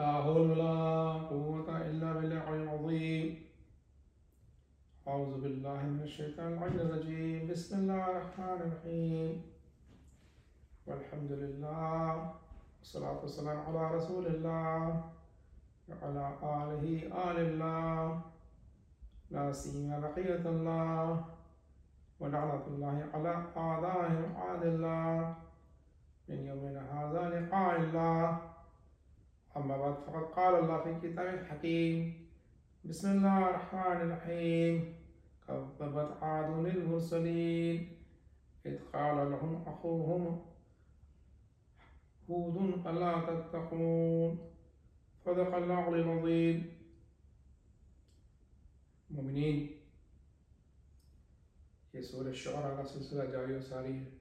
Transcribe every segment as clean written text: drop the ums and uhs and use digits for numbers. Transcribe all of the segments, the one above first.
لا حول ولا قوة إلا بالله العظيم. أعوذ بالله من الشيطان الرجيم. بسم الله الرحمن الرحيم. والحمد لله والصلاة والسلام على رسول الله وعلى آل الله، لا سيما بقية الله، ولعنة الله على أعدائهم أعداء الله من يومنا هذا لقاء الله. أما بعد فقد قال الله في كتابه الحكيم. بسم الله الرحمن الرحيم. كذبت عاد المرسلين إذ قال لهم أخوهم هود ألا تتقون. صدق الله العظيم. مومنین، یہ سورہ شعراء کا سلسلہ جاری و ساری ہے.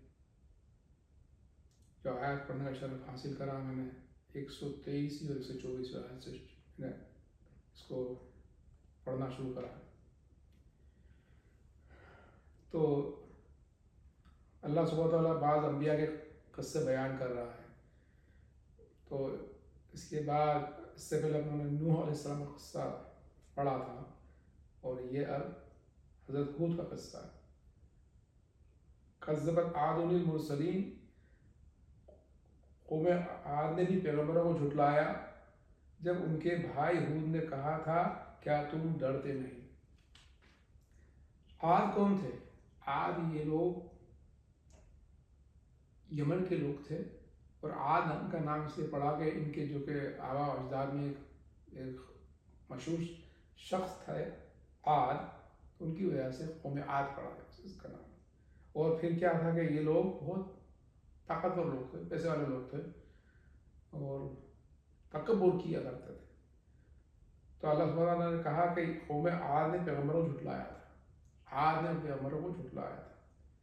جو آیت پڑھنے کا شرف حاصل کرا میں نے 123 اور 124 آیت سے اس کو پڑھنا شروع کرا. تو اللہ سبحانہ وتعالیٰ بعض انبیاء کے قصے بیان کر رہا ہے. تو اس کے بعد اس سے پہلے انہوں نے نوح علیہ السلام کا قصہ پڑھا تھا، اور یہ اب حضرت ہود کا قصہ ہے. کذبت عاد المرسلین، قوم عاد نے بھی پیغمبروں کو جھٹلایا جب ان کے بھائی ہود نے کہا تھا کیا تم ڈرتے نہیں. عاد کون تھے؟ عاد یہ لوگ یمن کے لوگ تھے، اور عاد ان کا نام اس لیے پڑا کہ ان کے جو کہ آبا و اجداد میں ایک مشہور شخص تھا عاد، ان کی وجہ سے قوم عاد پڑا ہے اس کا نام. اور پھر کیا تھا کہ یہ لوگ بہت طاقتور لوگ تھے، پیسے والے لوگ تھے، اور تکبر کیا کرتے تھے. تو اللہ سبحانہ نے کہا کہ قوم عاد نے پیغمبروں کو جھٹلایا تھا. عاد نے پیغمبروں کو جھٹلایا تھا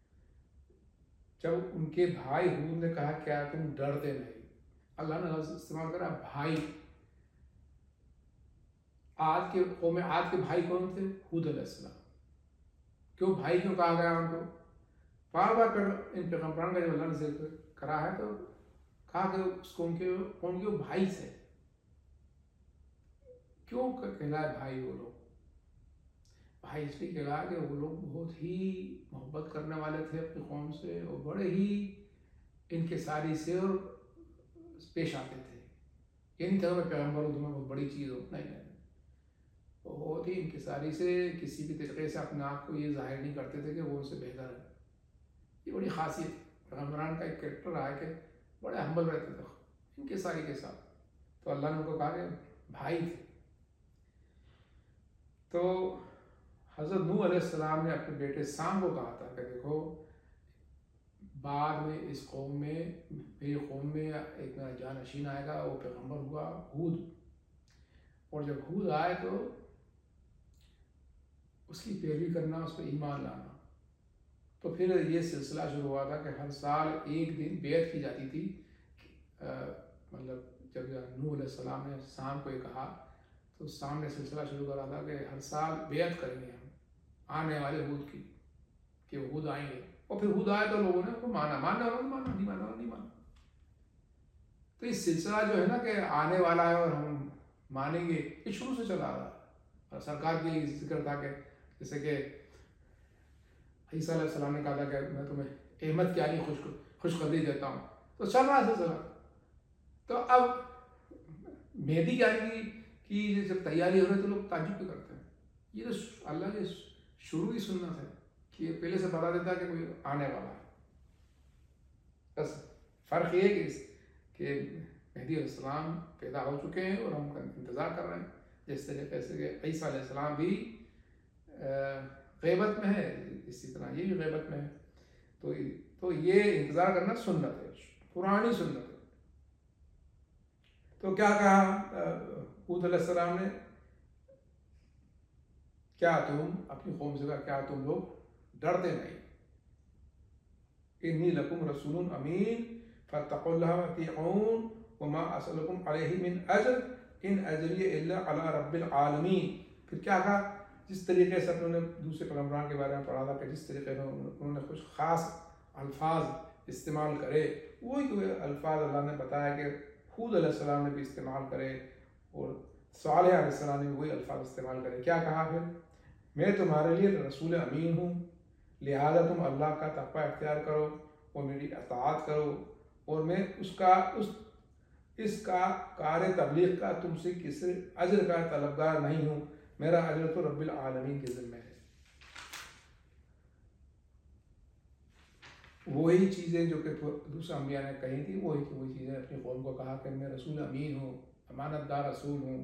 جب ان کے بھائی ہود نے کہا کیا تم ڈرتے نہیں. اللہ نے لفظ استعمال کرا بھائی. قوم عاد کے بھائی کون تھے؟ ہود علیہ السلام. کیوں بھائی کیوں کہا گیا ان کو؟ بار بار ان پیغمبران کا جب اللہ نے ذکر کرا ہے تو کہا کہ اس کو ان کے بھائی سے. کیوں کہلائے بھائی وہ لوگ؟ بھائی اس لیے کہلایا کہ وہ لوگ بہت ہی محبت کرنے والے تھے اپنی قوم سے، اور بڑے ہی انکساری سے اور پیش آتے تھے. یہ نہیں تھا کہ پیغمبر ہوں تمہیں بہت بڑی چیز ہو، نہیں، بہت ہی انکساری سے کسی بھی طریقے سے اپنے آپ کو یہ ظاہر نہیں کرتے تھے کہ وہ ان سے بہتر ہے. یہ بڑی خاصیت پیغمبران کا ایک کریکٹر رہا ہے کہ بڑے ہمبل رہتے تھے انکساری کے ساتھ. تو اللہ نے ان کو کہا کہ بھائی تھے. تو حضرت نوح علیہ السلام نے اپنے بیٹے سام کو کہا تھا کہ دیکھو بعد میں اس قوم میں، میری قوم میں ایک میرا جانشین آئے گا، وہ پیغمبر ہوا ہود. اور جب ہود آئے تو اس کی پیروی کرنا، اس پہ ایمان لانا. تو پھر یہ سلسلہ شروع ہوا تھا کہ ہر سال ایک دن بیعت کی جاتی تھی. مطلب جب نوح علیہ السلام نے سام کو یہ کہا تو سام نے سلسلہ شروع کرا تھا کہ ہر سال بیعت کریں گے ہم آنے والے ہود کی، کہ وہ ہود آئیں گے. اور پھر ہود آئے تو لوگوں نے اس کو مانا والا نہیں مانا. تو یہ سلسلہ جو ہے نا کہ آنے والا ہے اور ہم مانیں گے، یہ شروع سے چلا رہا. اور سرکار کے لیے ذکر تھا کہ جیسے کہ عیسیٰ علیہ السلام نے کہا تھا کہ میں تمہیں احمد کی علی خوشخبری دیتا ہوں. تو چل رہا سلسلہ. تو اب مہدی کی کی جب تیاری ہو رہی تو لوگ تعجب بھی کرتے ہیں. یہ تو اللہ کے شروع کی سنت ہے کہ یہ پہلے سے بتا دیتا ہے کہ کوئی آنے والا ہے. بس فرق یہ ہے کہ مہدی علیہ السلام پیدا ہو چکے ہیں اور ہم انتظار کر رہے ہیں. جس طریقے سے کہ عیسیٰ علیہ السلام بھی غیبت میں ہے، اسی طرح یہ بھی غیبت میں ہے. تو یہ انتظار کرنا سنت ہے، پرانی سنت ہے. تو کیا کہا ہود علیہ السلام نے؟ کیا تم اپنی قوم سے کہا کیا تم لوگ ڈرتے نہیں؟ انی لکم رسول امین فاتقوا اللہ واطیعون وما اسألکم علیہ من اجر ان اجری الا علی رب العالمین. پھر کیا کہا؟ جس طریقے سے انہوں نے دوسرے پیغمبران کے بارے میں پڑھا تھا کہ جس طریقے سے انہوں نے کچھ خاص الفاظ استعمال کرے، وہی الفاظ اللہ نے بتایا کہ ہود علیہ السلام نے بھی استعمال کرے. اور صالح علیہ السلام نے وہی الفاظ استعمال کرے. کیا کہا پھر؟ میں تمہارے لیے رسول امین ہوں، لہذا تم اللہ کا تقوی اختیار کرو اور میری اطاعت کرو، اور میں اس کا کار تبلیغ کا تم سے کسی اجر کا طلبگار نہیں ہوں، میرا اجر تو رب العالمین کے ذمہ ہے. وہی چیزیں جو کہ دوسرے انبیاء نے کہی تھی، وہی چیزیں اپنی قوم کو کہا کہ میں رسول امین ہوں، امانت دار رسول ہوں،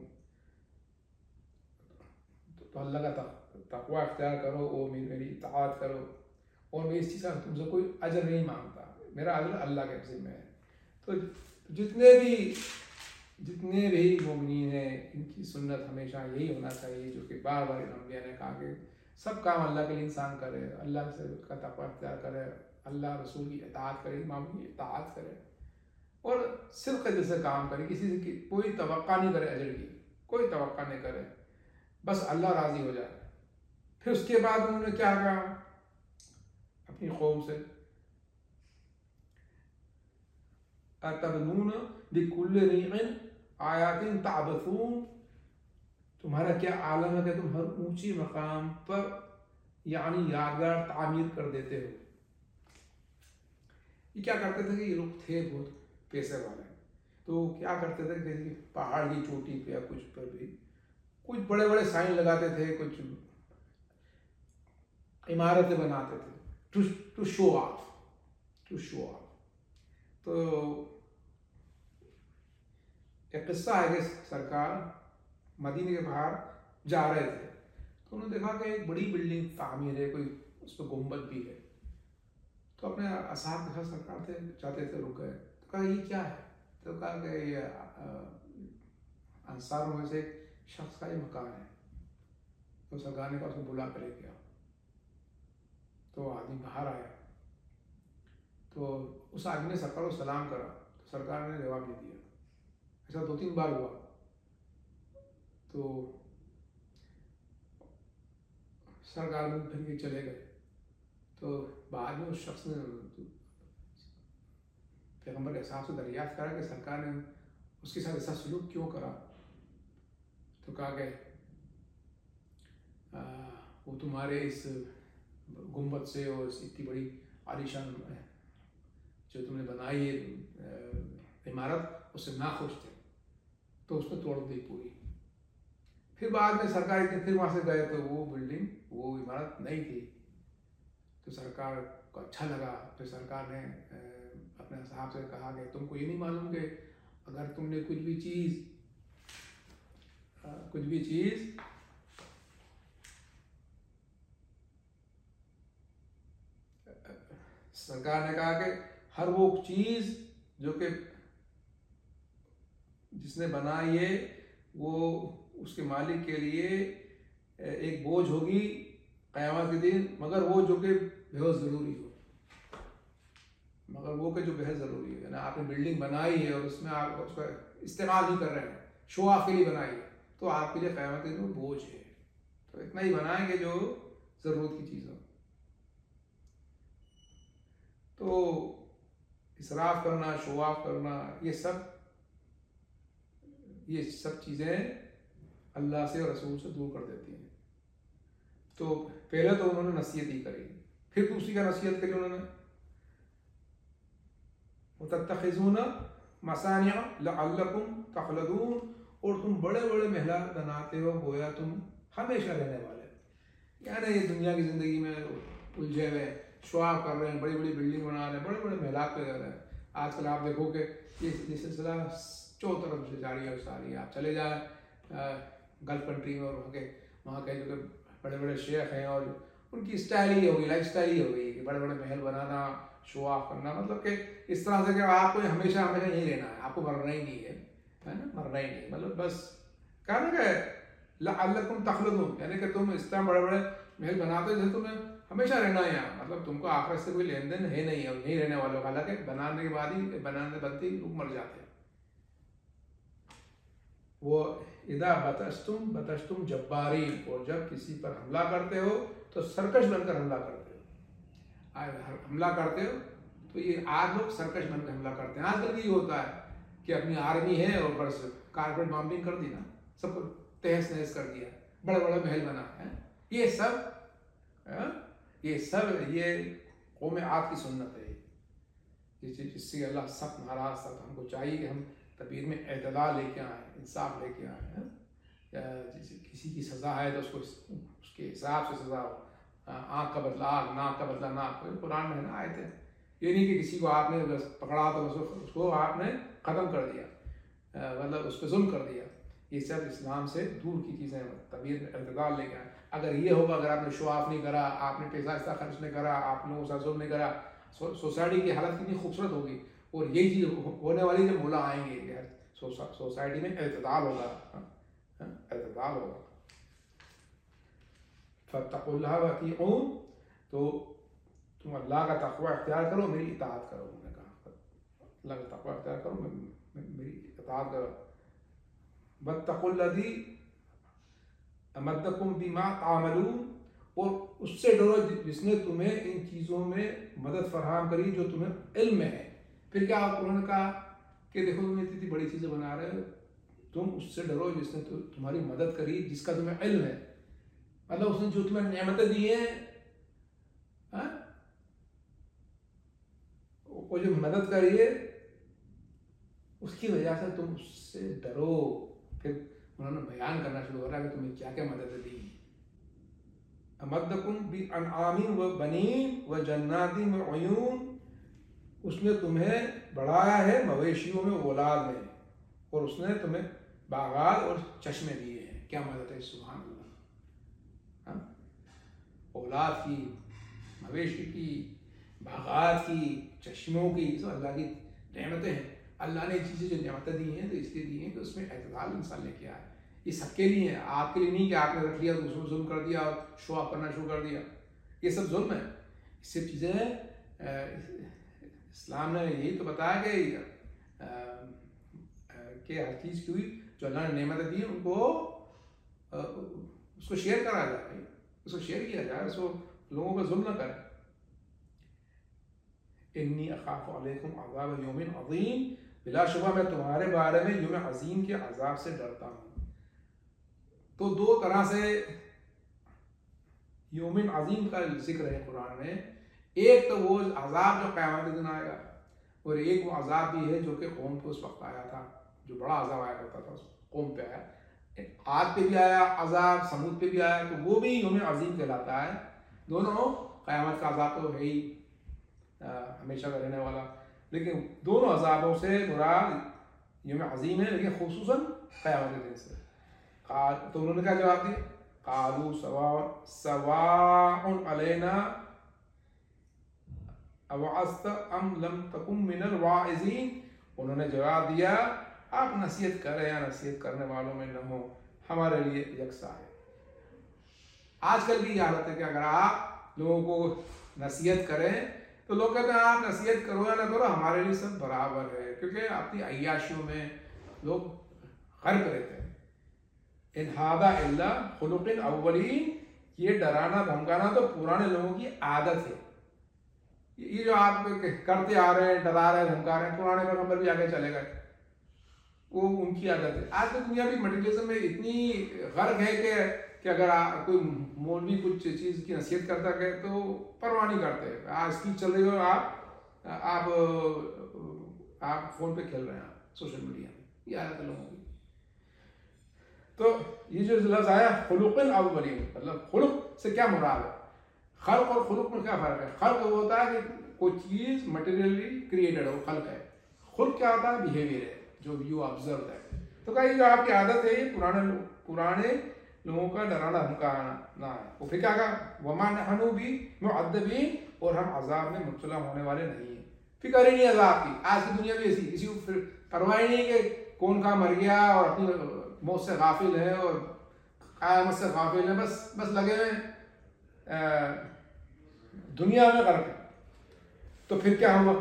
تو اللہ کا تقوی اختیار کرو اور میری اطاعت کرو، اور میں اس چیز کا تم سے کوئی اجر نہیں مانگتا، میرا اجر اللہ کے ذمہ ہے. تو جتنے بھی مومنین ہیں ان کی سنت ہمیشہ یہی ہونا چاہیے، جو کہ بار بار انبیاء نے کہا کہ سب کام اللہ کے لیے انسان کرے، اللہ سے کا تقوی اختیار کرے، اللہ رسول کی اطاعت کرے، امام کی اطاعت کرے، اور صدق دل سے کام کرے، کسی سے کوئی توقع نہیں کرے، اجر کی کوئی توقع نہیں کرے، بس اللہ راضی ہو جائے. پھر اس کے بعد انہوں نے کیا کہا اپنی قوم سے؟ اتبنون بکل ریع آیات تعبثون، تمہارا کیا عالم ہے کہ تم ہر اونچی مقام پر یعنی یادگار تعمیر کر دیتے ہو. یہ کیا کرتے تھے کہ یہ لوگ تھے بہت پیسے والے، تو کیا کرتے تھے کہ پہاڑ کی چوٹی پہ یا کچھ پر بھی کچھ بڑے بڑے سائن لگاتے تھے، کچھ عمارتیں بناتے تھے ٹو شو آف. تو ایک قصہ ہے کہ سرکار مدینے کے باہر جا رہے تھے، تو انہوں نے دیکھا کہ ایک بڑی بلڈنگ تعمیر ہے، کوئی اس پہ گنبد بھی ہے. تو اپنے اصحاب کے ساتھ سرکار تھے، چاہتے تھے، رک گئے. تو کہا یہ کیا ہے؟ تو کہا کہ یہ انصاروں میں سے ایک شخص کا یہ مکان ہے. تو سرکار نے کہا اس کو بلا کر لے گیا. تو آدمی باہر آیا، تو اس آدمی نے سرکار کو سلام کرا، تو سرکار نے جواب نہیں دیا. ایسا 2-3 بار ہوا. تو سرکار میں پھر کے چلے گئے. تو بعد میں اس شخص نے پیغمبر کے حساب سے دریافت کرا کہ سرکار نے اس کے ساتھ ایسا سلوک کیوں کرا. تو کہا کہ وہ تمہارے اس گنبد سے اور اس اتنی بڑی عالیشان جو تم نے بنائی ہے عمارت، اس سے ناخوش تھے، تو اس نے توڑ دی پوری. پھر بعد میں سرکار پھر وہاں سے گئے تو وہ بلڈنگ، وہ عمارت نہیں تھی. تو سرکار کو اچھا لگا. پھر سرکار نے اپنے صاحب سے کہا کہ تم کو یہ نہیں معلوم کہ اگر تم نے کچھ بھی چیز سرکار نے کہا کہ ہر وہ چیز جو کہ جس نے بنائی ہے وہ اس کے مالک کے لیے ایک بوجھ ہوگی قیامت کے دن، مگر وہ جو کہ بہت ضروری ہو، یعنی آپ نے بلڈنگ بنائی ہے اور اس میں آپ اس کا استعمال نہیں کر رہے ہیں، شو آف کے لیے بنائی ہے، تو آپ کے لیے قیامت کے دن وہ بوجھ ہے. تو اتنا ہی بنائیں گے جو ضرورت کی چیز ہو. تو اسراف کرنا، شو آف کرنا، یہ سب چیزیں اللہ سے اور رسول سے دور کر دیتی ہیں. تو پہلے تو انہوں نے نصیحت ہی کری، پھر دوسری کا نصیحت کری انہوں نے وَتَتَّخِذُونَ مَصَانِعَ لَعَلَّكُمْ تَخْلُدُونَ، اور تم بڑے بڑے محلات بناتے ہو گویا تم ہمیشہ رہنے والے. یعنی یہ دنیا کی زندگی میں الجھے ہوئے، شو آف کر رہے ہیں، بڑی بڑی بلڈنگ بنا رہے ہیں، بڑے بڑے محلات پہ جا رہے ہیں. آج کل آپ دیکھو کہ یہ سلسلہ چوطرف سے جاری ہے. ساری آپ چلے جائیں گلف کنٹری میں، اور وہاں کے جو کہ بڑے بڑے شیخ ہیں، اور ان کی اسٹائل ہی ہوگی، لائف اسٹائل ہی ہوگی کہ بڑے بڑے محل بنانا، شو آف کرنا، مطلب کہ اس طرح سے کہ آپ کو ہمیشہ نہیں رہنا ہے، آپ کو مرنا ہی نہیں ہے نا، مرنا ہی نہیں، مطلب بس کہنا کہ لعلکم تخلدون، یعنی کہ تم اس طرح بڑے بڑے محل بناتے ہو جیسے تمہیں ہمیشہ رہنا ہے یہاں، مطلب تم کو آخرت سے کوئی لین دین ہے نہیں، اور نہیں رہنے والوں کا، حالانکہ بنانے کے بعد ہی بنتی لوگ مر جاتے ہیں. وہ اذا بطشتم جبارین، اور جب کسی پر حملہ کرتے ہو تو سرکش بن کر حملہ کرتے ہو. حملہ کرتے ہو تو یہ آج لوگ سرکش بن کر حملہ کرتے ہیں. آج کل یہ ہوتا ہے کہ اپنی آرمی ہے اور بس کارپیٹ بامبنگ کر دی نا, سب کو تہس نہس کر دیا, بڑے بڑے محل بنائے ہیں. یہ سب یہ قوم عاد کی سنت ہے, جس سے اللہ سخت ناراض تھا. تو ہم کو چاہیے کہ ہم تبیر میں اعتدال لے کے آئیں, انصاف لے کے آئیں. کسی کی سزا ہے تو اس کو اس کے حساب سے سزا ہو. آنکھ کا بدلہ آنکھ, ناک کا بدلہ ناک. قرآن میں نا آئے تھے, یہ نہیں کہ کسی کو آپ نے بس پکڑا تو اس کو آپ نے ختم کر دیا, مطلب اس پہ ظلم کر دیا. یہ سب اسلام سے دور کی چیزیں ہیں. طبیعت میں اعتدال لے کے آئیں. اگر یہ ہوگا, اگر آپ نے شو آف نہیں کرا, آپ نے پیسہ ایسا خرچ نہیں کرا, آپ لوگوں سے ظلم نہیں کرا, سوسائٹی کی حالت کتنی خوبصورت ہوگی. اور یہی چیز ہونے والی جب مولا آئیں گے, سوسائٹی میں اعتدال ہوگا, اعتدال ہوگا. فاتقوا اللہ واطیعون, تو تم اللہ کا تقوی اختیار کرو, میری اطاعت کرو. انہوں نے کہا اللہ کا تقوی اختیار کرو, میری اطاعت کرو. واتقوا الذی امدکم بما تعملون, اور اس سے ڈرو جس نے تمہیں ان چیزوں میں مدد فراہم کری جو تمہیں علم میں ہے. پھر کیا انہوں نے کہا کہ دیکھو تم اتنی بڑی چیزیں بنا رہے ہو, تم اس سے ڈرو جس نے تمہاری مدد کری, جس کا تمہیں علم ہے. مطلب اس نے جو تمہیں نعمتیں دی ہیں, وہ جو مدد کری ہے اس کی وجہ سے تم اس سے ڈرو. پھر انہوں نے بیان کرنا شروع کر رہا کہ تمہیں کیا کیا مدد دی. امدکم بانعام و بنین و جنات و عیون, اس نے تمہیں بڑھایا ہے مویشیوں میں, اولاد میں, اور اس نے تمہیں باغات اور چشمے دیے ہیں. کیا مدد ہے, سبحان اللہ. اولاد کی, مویشی کی, باغات کی, چشموں کی, سب اللہ کی نعمتیں ہیں. اللہ نے چیزیں جو نعمتیں دی ہیں تو اس لیے دی ہیں کہ اس میں اعتدال انسان لے کے آئے. یہ سب کے لیے ہے, آپ کے لیے نہیں کہ آپ نے رکھ لیا دوسروں کو ظلم کر دیا اور شو آف کرنا شروع کر دیا. یہ سب ظلم ہے. یہ سب چیزیں اسلام نے یہی تو بتایا کہ ہر چیز کی ہوئی جو اللہ نے نعمتیں دی ان کو اس کو شیئر کرا جائے, اس کو شیئر کیا جائے, اس کو لوگوں پر ظلم نہ کرے. انی اخاف علیکم عذاب یوم عظیم, بلا شبہ میں تمہارے بارے میں یوم عظیم کے عذاب سے ڈرتا ہوں. تو دو طرح سے یوم عظیم کا ذکر ہے قرآن میں. ایک تو وہ عذاب جو قیامت کے دن آئے گا, اور ایک وہ عذاب بھی ہے جو کہ قوم کو اس وقت آیا تھا, جو بڑا عذاب آیا کرتا تھا, اس قوم پہ آیا. عاد پہ بھی آیا عذاب, سمود پہ بھی آیا, تو وہ بھی یوم عظیم کہلاتا ہے. دونوں, قیامت کا عذاب تو ہے ہی ہمیشہ کا رہنے والا, لیکن دونوں عذابوں سے مراد یوم عظیم ہے, لیکن خصوصاً قیامت کے دن سے. تو انہوں نے کیا جواب دیا, قالوا سواء علینا اوعظت ام لم تکن من الواعظین. انہوں نے جواب دیا, آپ نصیحت کریں یا نصیحت کرنے والوں میں نہ ہو, ہمارے لیے یکساں ہے. آج کل بھی یہ حالت ہے کہ اگر آپ لوگوں کو نصیحت کریں تو لوگ کہتے ہیں آپ نصیحت کرو یا نہ کرو ہمارے لیے سب برابر ہے, کیونکہ اپنی عیاشیوں میں لوگ غرق رہتے ہیں. ان ھذا الا خلق الاولین, یہ ڈرانا دھمکانا تو پرانے لوگوں کی عادت ہے. یہ جو آپ کرتے آ رہے ہیں, ڈرا رہے ہیں, دھمکا رہے ہیں, پرانے پیغمبر بھی آگے چلے گئے, وہ ان کی عادت ہے. آج کی دنیا بھی مٹیریلزم میں اتنی غرق ہے کہ اگر کوئی مولوی کچھ چیز کی نصیحت کرتا ہے تو پرواہ نہیں کرتے. آج اسپیچ چل رہی ہو, آپ فون پہ کھیل رہے ہیں, سوشل میڈیا میں. یہ عادت ہے لوگوں کی. تو یہ جو لفظ آیا خلق الاولین, مطلب خلق سے کیا مراد ہے؟ خلق اور خلق میں کیا فرق ہے؟ خلق وہ ہوتا ہے کہ کوئی چیز مٹیریلی کریٹڈ ہو, خلق ہے. خلق کیا ہوتا ہے؟ بیہیویئر ہے, جو یو آبزرو ہے. تو کہا یہ جو آپ کی عادت ہے یہ پرانے لوگوں کا ڈرانا دھمکانا ہے. وہ پھر کیا کہا, وما نحن بمعذبین, اور ہم عذاب میں مبتلا ہونے والے نہیں ہیں. فکر ہی نہیں عذاب کی. آج کی دنیا بھی ایسی, کسی کو پھر پرواہ نہیں کہ کون کہاں مر گیا, اور اپنی موت سے غافل ہے اور قیامت سے غافل ہے, بس لگے ہوئے دنیا میں غرق ہے. تو پھر کیا ہوا؟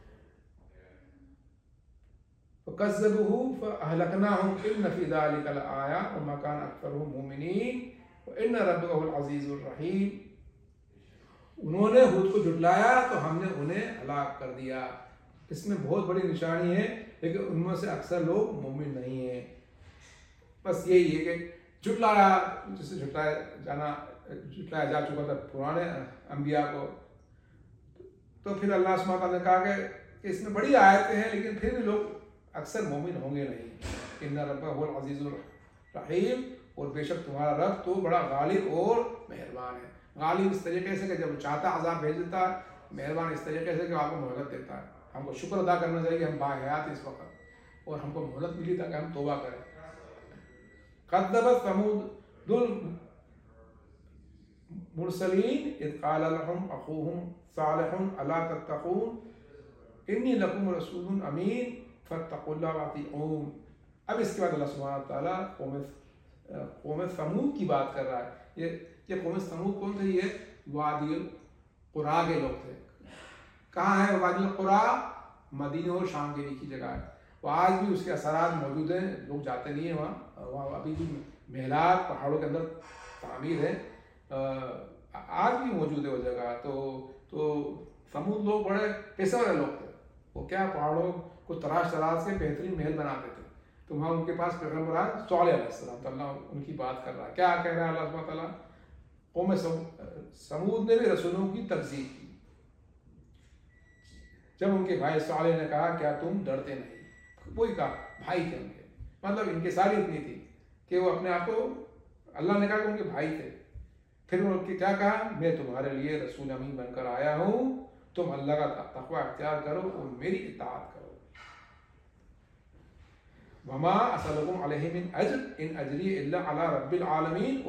فَكَذَّبُوهُ فَأَهْلَكْنَاهُمْ إِنَّ فِي ذَلِكَ لَآيَةً وَمَا كَانَ أَكْثَرُهُم مُؤْمِنِينَ وَإِنَّ رَبَّكَ هُوَ الْعَزِيزُ الرَّحِيمُ. انہوں نے خود کو جھٹلایا تو ہم نے انہیں ہلاک کر دیا. اس میں بہت بڑی نشانی ہے, لیکن ان میں سے اکثر لوگ مومن نہیں ہیں. بس یہی ہے کہ جھٹلایا، جسے جھٹلایا جا چکا تھا پرانے انبیاء کو. تو پھر اللہ سبحانہ تعالیٰ نے کہا کہ اس میں بڑی آیتیں ہیں لیکن پھر بھی لوگ اکثر مومن ہوں گے نہیں. ان ربک هو العزیز الرحیم، اور بے شک تمہارا رب تو بڑا غالب اور مہربان ہے. غالب اس طریقے سے کہ جب چاہتا عذاب بھیج دیتا ہے، مہربان اس طریقے سے کہ آپ کو مہلت دیتا ہے. ہم کو شکر ادا کرنا چاہیے کہ ہم باحیات اس وقت اور ہم کو مہلت ملی تاکہ ہم توبہ کریں. قدبت ثمود المرسلین اذ قال لهم اخوهم صالح الا تتقون انی لکم رسول امین فاتقوا اللہ واطیعون. اب اس کے بعد اللہ سبحانہ تعالیٰ قوم ثمود کی بات کر رہا ہے. یہ قوم ثمود کون تھے؟ یہ وادی القرا کے لوگ تھے. کہاں ہے وادی القرا؟ مدینہ اور شام کے بیچ کی جگہ ہے. وہ آج بھی اس کے اثرات موجود ہیں، لوگ جاتے نہیں ہیں وہاں ابھی بھی محلات پہاڑوں کے اندر تعمیر ہے، آج بھی موجود ہے وہ جگہ. تو ثمود لوگ بڑے پیسے والے لوگ تھے. وہ کیا پہاڑوں کو تراش کے بہترین محل بناتے تھے. تو وہاں ان کے پاس پیغمبر آئے صالح علیہ السلام، تو اللہ ان کی بات کر رہا ہے. کیا کہہ رہا ہے اللہ سبحانہ تعالیٰ؟ قوم ثمود نے بھی رسولوں کی تکذیب کی. جب ان کے بھائی صالح نے کہا کیا تم ڈرتے نہیں؟ وہی کہا بھائی تھے ان کے، مطلب ان کی ساری اتنی تھی کہ وہ اپنے آپ کو، اللہ نے کہا کہ ان کے بھائی تھے. پھر انہوں نے کیا کہا؟ میں تمہارے لیے رسول امین بن کر آیا ہوں، تم اللہ کا تقوی اختیار کرو اور میری اطاعت کرو. وما اسألکم علیہ من اجر ان اجری الا علی رب العالمین،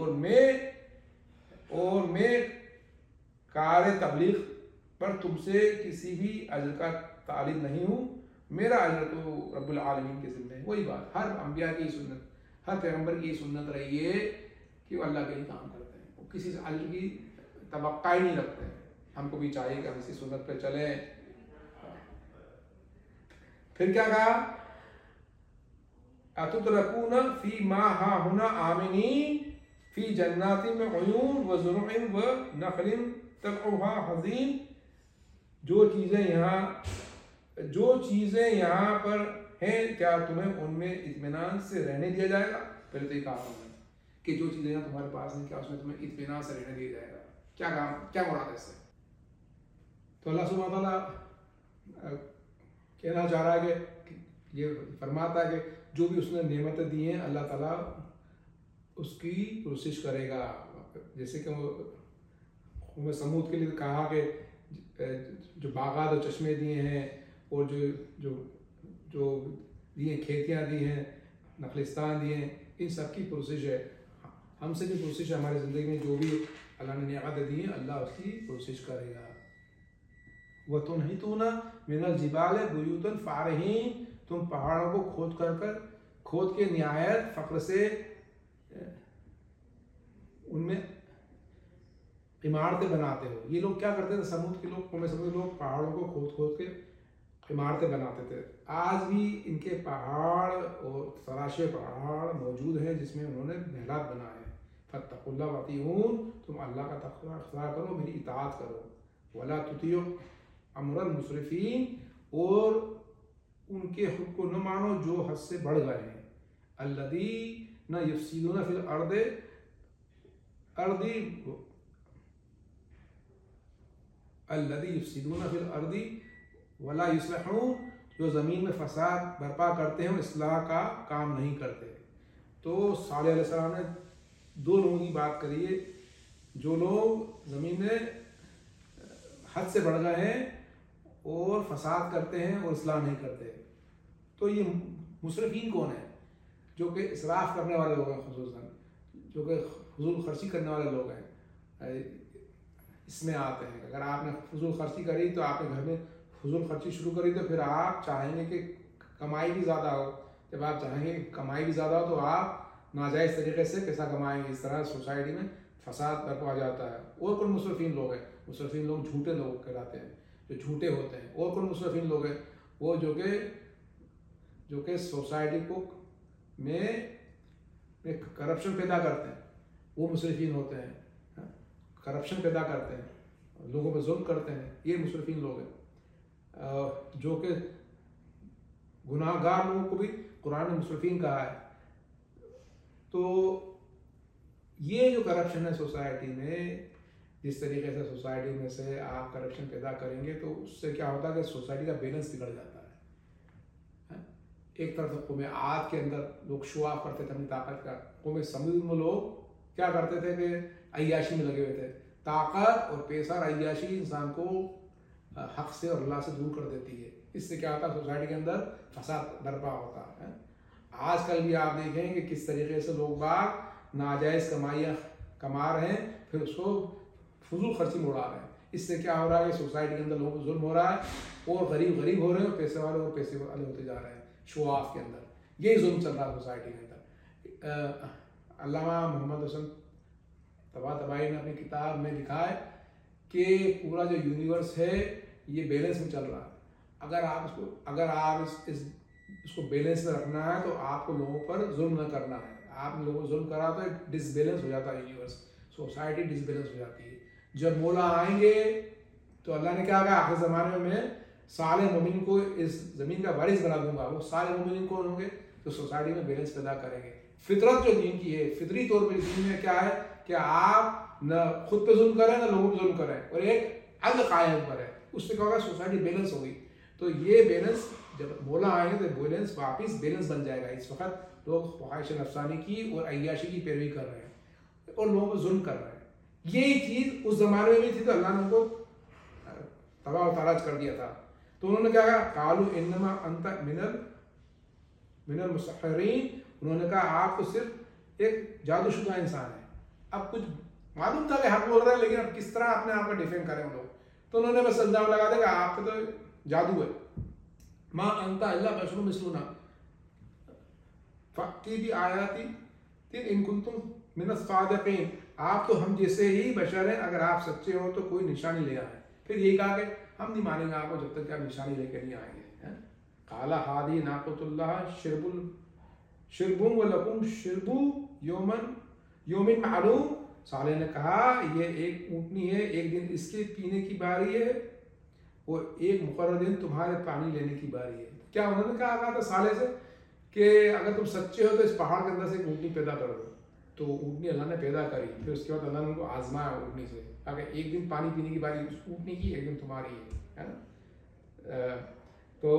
اور میں کار تبلیغ پر تم سے کسی بھی اجر کا طالب نہیں ہوں، میرا اجر تو رب العالمین کے ذمہ ہے. وہی بات ہر انبیاء کی سنت، ہر پیغمبر کی سنت رہی ہے کہ وہ اللہ کے لیے کام کرتے ہیں، وہ کسی سے اجر کی توقع ہی نہیں رکھتے ہیں. ہم کو بھی چاہیے کہ ہم اسی سنت پہ چلیں. پھر کیا کہا؟ اتترکون فی ما ہاہنا آمنین فی جنات میں عیون و زرع و نخل طلعها حضیم. جو چیزیں یہاں پر ہیں کیا تمہیں ان میں اطمینان سے رہنے دیا جائے گا؟ پہلے تو یہ کہا ہوں کہ جو چیزیں یہاں تمہارے پاس ہیں کیا اس میں تمہیں اطمینان سے رہنے دیا جائے گا؟ کیا مراد ہے اس سے؟ تو اللہ سبحانہ تعالیٰ کہنا چاہ رہا ہے کہ یہ فرماتا ہے کہ جو بھی اس نے نعمتیں دی ہیں اللہ تعالیٰ اس کی پرسش کرے گا. جیسے کہ قوم ثمود کے لیے کہا کہ جو باغات اور چشمے دیے ہیں اور جو دیے کھیتیاں دی ہیں، نخلستان دیے ہیں، ان سب کی پرسش ہے. ہم سے بھی پرسش ہے ہماری زندگی میں، جو بھی اللہ نے نعمتیں دی ہیں اللہ اس کی پرسش کرے گا. وَتُنْحِتُونَ مِنَ الْجِبَالِ بُيُوتًا فَارِهِينَ، تم پہاڑوں کو کھود کے نہایت فخر سے ان میں عمارتیں بناتے ہو. یہ لوگ کیا کرتے تھے؟ ثمود کے لوگ، قوم ثمود لوگ پہاڑوں کو کھود کے عمارتیں بناتے تھے. آج بھی ان کے پہاڑ اور تراشے پہاڑ موجود ہیں جس میں انہوں نے محلات بنائے. فاتقوا اللہ واطیعون، تم اللہ کا تقوی اختیار کرو، میری اطاعت کرو. ولا تطیعوا امر المسرفین، اور ان کے حکم کو نہ مانو جو حد سے بڑھ گئے ہیں. الذین یفسدون فی الارض ولا یصلحون، جو زمین میں فساد برپا کرتے ہیں اصلاح کا کام نہیں کرتے. تو صالح علیہ السلام نے دو لوگوں کی بات کری ہے، جو لوگ زمین میں حد سے بڑھ گئے ہیں اور فساد کرتے ہیں اور اصلاح نہیں کرتے. تو یہ مسرفین کون ہیں؟ جو کہ اسراف کرنے والے لوگ ہیں، خصوصاً جو کہ فضول خرچی کرنے والے لوگ ہیں. اس میں آتے ہیں اگر آپ نے فضول خرچی کری تو آپ نے گھر میں فضول خرچی شروع کری تو پھر آپ چاہیں گے کہ کمائی بھی زیادہ ہو. جب آپ چاہیں گے کہ کمائی بھی زیادہ ہو تو آپ ناجائز طریقے سے پیسہ کمائیں گے. اس طرح سوسائٹی میں فساد برپا ہو جاتا ہے. اور کون مسرفین لوگ ہیں؟ مسرفین لوگ جھوٹے لوگ کہلاتے ہیں، جو جھوٹے ہوتے ہیں. اور کون مسرفین لوگ ہیں؟ وہ جو کہ سوسائٹی کو میں کرپشن پیدا کرتے ہیں، وہ مسرفین ہوتے ہیں. کرپشن پیدا کرتے ہیں، لوگوں پہ ظلم کرتے ہیں، یہ مسرفین لوگ ہیں. جو کہ گناہ گار لوگوں کو بھی قرآن نے مسرفین کہا ہے. تو یہ جو کرپشن ہے سوسائٹی میں، جس طریقے سے سوسائٹی میں سے آپ کرپشن پیدا کریں گے تو اس سے کیا ہوتا ہے کہ سوسائٹی کا بیلنس بگڑ جاتا ہے. ایک طرف قوم عاد کے اندر لوگ شو آف کرتے تھے اپنی طاقت کا، قوم سمود میں لوگ کیا کرتے تھے کہ عیاشی میں لگے ہوئے تھے. طاقت اور پیسہ اور عیاشی انسان کو حق سے اور اللہ سے دور کر دیتی ہے. اس سے کیا ہوتا ہے سوسائٹی کے اندر فساد برپا ہوتا ہے. آج کل بھی آپ دیکھیں کہ کس طریقے سے لوگ باغ ناجائز کمائیاں کما رہے ہیں، پھر اس کو فضول خرچی میں اڑا رہے ہیں. اس سے کیا ہو رہا ہے کہ سوسائٹی کے اندر لوگوں کو ظلم ہو رہا ہے، اور غریب غریب ہو رہے ہیں اور پیسے والے اور پیسے والے ہوتے جا رہے ہیں. شو آف کے اندر یہی ظلم چل رہا ہے سوسائٹی کے اندر. علامہ محمد حسن طباطبائی نے اپنی کتاب میں لکھا ہے کہ پورا جو یونیورس ہے یہ بیلنس میں چل رہا ہے. اگر آپ اس کو بیلنس میں رکھنا ہے تو آپ کو لوگوں پر ظلم نہ کرنا ہے. آپ نے لوگوں کو ظلم کرا تو ڈس بیلنس ہو جاتا ہے یونیورس، سوسائٹی ڈس بیلنس ہو جاتی ہے. جب مولا آئیں گے تو اللہ نے کہا کہ آخر زمانے میں صالح مومن کو اس زمین کا وارث بنا دوں گا. وہ صالح مومن کون ہوں گے؟ تو سوسائٹی میں بیلنس پیدا کریں گے. فطرت جو دین کی ہے، فطری طور پہ دین میں کیا ہے کہ آپ نہ خود پہ ظلم کریں نہ لوگوں پہ ظلم کریں، اور ایک عدل قائم کریں. اس سے کیا ہوگا سوسائٹی بیلنس ہوگی. تو یہ بیلنس جب مولا آئیں گے تو بیلنس واپس بیلنس بن جائے گا. اس وقت لوگ خواہش نفسانی کی اور عیاشی کی پیروی کر رہے ہیں اور لوگوں پہ ظلم کر رہے ہیں. یہی چیز اس زمانے میں بھی تھی تو اللہ نے ان کو تباہ و تاراج کر دیا تھا. تو انہوں نے کیا کہا قالوا انما انت من المسحرین. انہوں نے کہا آپ تو صرف ایک جادو شدہ انسان ہے. اب کچھ معلوم تھا کہ حق بول رہے ہیں، لیکن اب کس طرح اپنے آپ کو ڈیفینڈ کریں ہم لوگ. تو انہوں نے بس الزام لگا دیا کہ آپ کا تو جادو ہے. ما انت الا بشر مثلنا فاتی بآیاتی ان کنتم من الصادقین. آپ تو ہم جیسے ہی بشر ہیں، اگر آپ سچے ہو تو کوئی نشانی لے آئیں. پھر یہی کہا کہ ہم نہیں مانیں گے آپ کو جب تک کہ آپ نشانی لے کے نہیں آئیں گے. قال هذه ناقۃ اللہ شرب ولکم شرب یوم معلوم. صالح نے کہا یہ ایک اونٹنی ہے، ایک دن اس کے پینے کی باری ہے اور ایک مقرر دن تمہارے پانی لینے کی باری ہے. کیا انہوں نے کہا تھا صالح سے کہ اگر تم سچے ہو تو اس پہاڑ کے اندر سے ایک اونٹنی پیدا کر دو. تو اونٹنی اللہ نے پیدا کری. پھر اس کے بعد اللہ نے ان کو آزمایا اونٹنی سے، اگر ایک دن پانی پینے کی باری اس اونٹنی کی، ایک دن تمہاری ہے نا. تو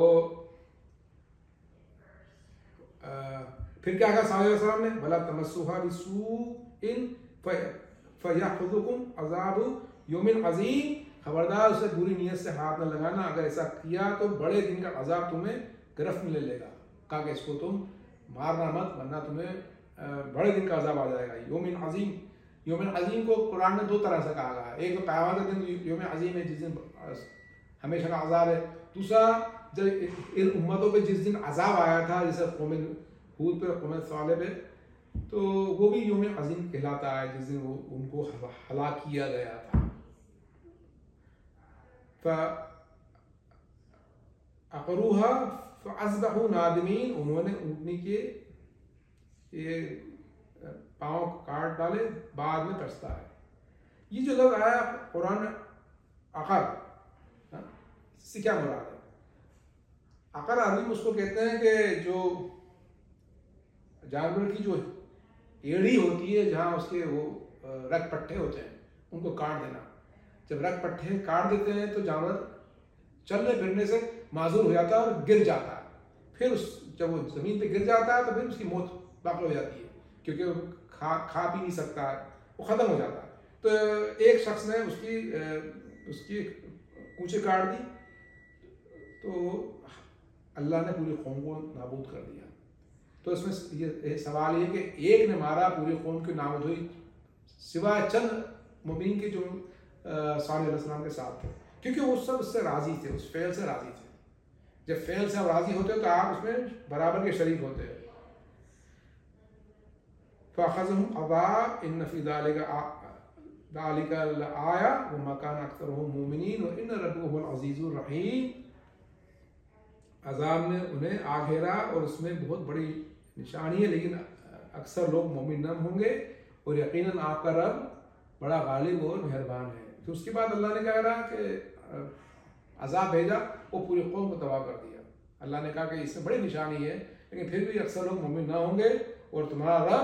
پھر کیا کہا صالح علیہ السلام نے بلا تمسوها بسوء فیاخذکم عذاب یوم عظیم. خبردار اسے بری نیت سے ہاتھ نہ لگانا، اگر ایسا کیا تو بڑے دن کا عذاب تمہیں گرفت میں لے لے گا. کہا کہ اس کو تم مارنا مت ورنہ تمہیں بڑے دن کا عذاب آ جائے گا. یوم عظیم، یوم عظیم کو قرآن نے دو طرح سے کہا ہے. ایک تو قیامت کا دن یوم عظیم ہے جس دن ہمیشہ کا عذاب ہے. دوسرا جب ان امتوں پہ جس دن عذاب آیا تھا جیسے قوم ہود پہ قوم صالح پہ، تو وہ بھی یوم عظیم کہلاتا ہے جس دن وہ ان کو ہلاک کیا گیا تھا. فَأَقَرُوهَا فَأَصْبَحُوا نَادِمِينَ. انہوں نے اونٹنی کے یہ پاؤں کاٹ ڈالے، بعد میں پچھتا ہے. یہ جو لفظ آیا قرآن عقر، اس سے کیا مراد ہے؟ عقر عربی میں اس کو کہتے ہیں کہ جو جانور کی جو ایڑی ہوتی ہے جہاں اس کے وہ رگ پٹھے ہوتے ہیں ان کو کاٹ دینا. جب رگ پٹھے کاٹ دیتے ہیں تو جانور چلنے پھرنے سے معذور ہو جاتا ہے اور گر جاتا ہے. پھر جب وہ زمین پہ گر جاتا ہے تو پھر اس کی موت واقع ہو جاتی ہے، کیونکہ وہ کھا پی نہیں سکتا ہے، وہ ختم ہو جاتا ہے. تو ایک شخص نے اس کی کونچے کاٹ دی تو اللہ نے پوری قوم کو نابود کر دیا. تو اس میں یہ سوال یہ کہ ایک نے مارا پوری قوم کی نابود ہوئی، سوائے چند مومنین کے جو صالح علیہ السلام کے ساتھ تھے، کیونکہ وہ سب اس سے راضی تھے، اس فعل سے راضی تھے. جب فعل سے آپ راضی ہوتے تو آپ اس میں برابر کے شریک ہوتے ہیں. فَأَخَذَهُمْ عَذَابٌ إِنَّ فِي ذَلِكَ لَآيَةً وَمَا كَانَ أَكْثَرُهُم مُؤْمِنِينَ وَإِنَّ رَبَّكَ هُوَ الْعَزِيزُ الرَّحِيمُ. عذاب نے انہیں آ گھیرا اور اس میں بہت بڑی نشانی ہے، لیکن اکثر لوگ مومن نہ ہوں گے، اور یقیناً آپ کا رب بڑا غالب اور مہربان ہے. تو اس کے بعد اللہ نے کہا رہا کہ عذاب بھیجا، وہ پوری قوم کو تباہ کر دیا. اللہ نے کہا کہ اس میں بڑی نشانی ہے، لیکن پھر بھی اکثر لوگ مومن نہ ہوں گے اور تمہارا رب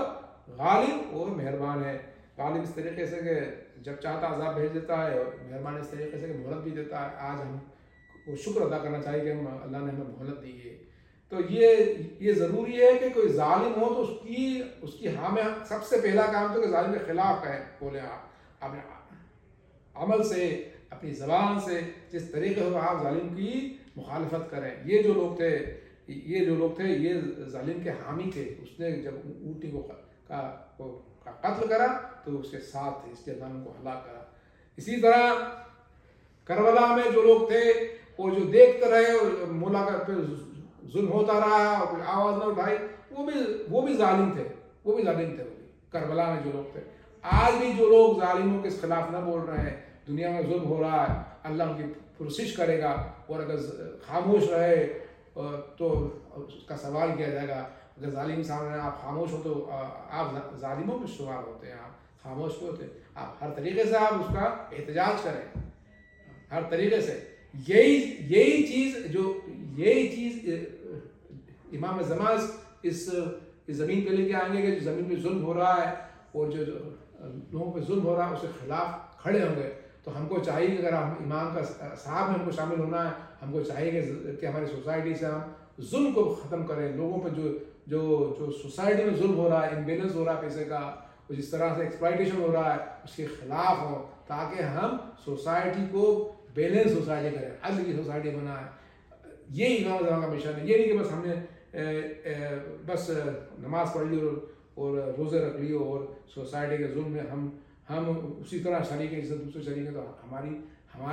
غالب اور مہربان ہے. غالب اس طریقے سے کہ جب چاہتا عذاب بھیج دیتا ہے، اور مہربان اس طریقے سے کہ مہلت بھی دیتا ہے. آج ہم کو شکر ادا کرنا چاہیے کہ اللہ نے ہمیں مہلت دی ہے. تو یہ ضروری ہے کہ کوئی ظالم ہو تو اس کی ہاں میں سب سے پہلا کام تو کہ ظالم کے خلاف کہیں، بولیں آپ اپنے عمل سے، اپنی زبان سے، جس طریقے سے آپ ظالم کی مخالفت کریں. یہ جو لوگ تھے یہ ظالم کے حامی تھے. اس نے جب اونٹنی کو قتل کرا تو اس کے ساتھ تھے، اس لیے ظالم کو ہلاک کرا. اسی طرح کربلا میں جو لوگ تھے وہ جو دیکھتے رہے اور مولا پہ ظلم ہوتا رہا اور کوئی آواز نہ اٹھائی، وہ بھی ظالم تھے. کربلا میں جو لوگ تھے. آج بھی جو لوگ ظالموں کے خلاف نہ بول رہے ہیں، دنیا میں ظلم ہو رہا ہے، اللہ ان کی پرسش کرے گا. اور اگر خاموش رہے تو اس کا سوال کیا جائے گا. اگر ظالم سامنے آپ خاموش ہو تو آپ ظالموں میں شمار ہوتے ہیں. آپ خاموش ہوتے ہیں. آپ ہر طریقے سے آپ اس کا احتجاج کریں، ہر طریقے سے. یہی چیز امام زمان اس زمین پہ لے کے آئیں گے کہ جو زمین پہ ظلم ہو رہا ہے اور جو لوگوں پہ ظلم ہو رہا ہے اس کے خلاف کھڑے ہوں گے. تو ہم کو چاہیے کہ اگر ہم امام کا صاحب میں ہم کو شامل ہونا ہے، ہم کو چاہیے کہ ہماری سوسائٹی سے ہم ظلم کو ختم کریں. لوگوں پہ جو سوسائٹی میں ظلم ہو رہا ہے، امبیلنس ہو رہا ہے پیسے کا، جس طرح سے ایکسپلائٹیشن ہو رہا ہے، اس کے خلاف ہوں، تاکہ ہم سوسائٹی کو بیلنس سوسائٹی کریں، عدل کی سوسائٹی بنائیں. یہی امام زمان کا مشن ہے. یہ نہیں کہ بس ہم نے بس نماز پڑھ لی اور روزے رکھ لیے اور سوسائٹی کے ظلم میں ہم اسی طرح شریک ہیں جیسے دوسرے شریک ہیں. تو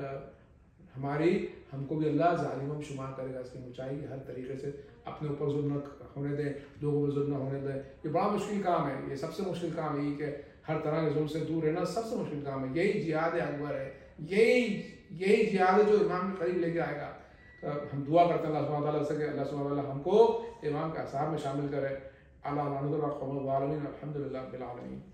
ہم کو بھی اللہ ظالموں میں شمار کرے گا. اس لیے چاہیے کہ ہر طریقے سے اپنے اوپر ظلم نہ ہونے دیں، لوگوں پر ظلم نہ ہونے دیں. یہ بڑا مشکل کام ہے. یہ سب سے مشکل کام ہے کہ ہر طرح کے ظلم سے دور رہنا سب سے مشکل کام ہے. یہی جہاد اکبر ہے. یہی جہاد ہے جو امام کے قریب لے کے آئے گا. ہم دعا کرتے ہیں اللہ سبحانہ تعالیٰ سے کہ اللہ سبحانہ تعالیٰ ہم کو امام کے اصحاب میں شامل کرے. اللہ الحمد للہ رب العالمین.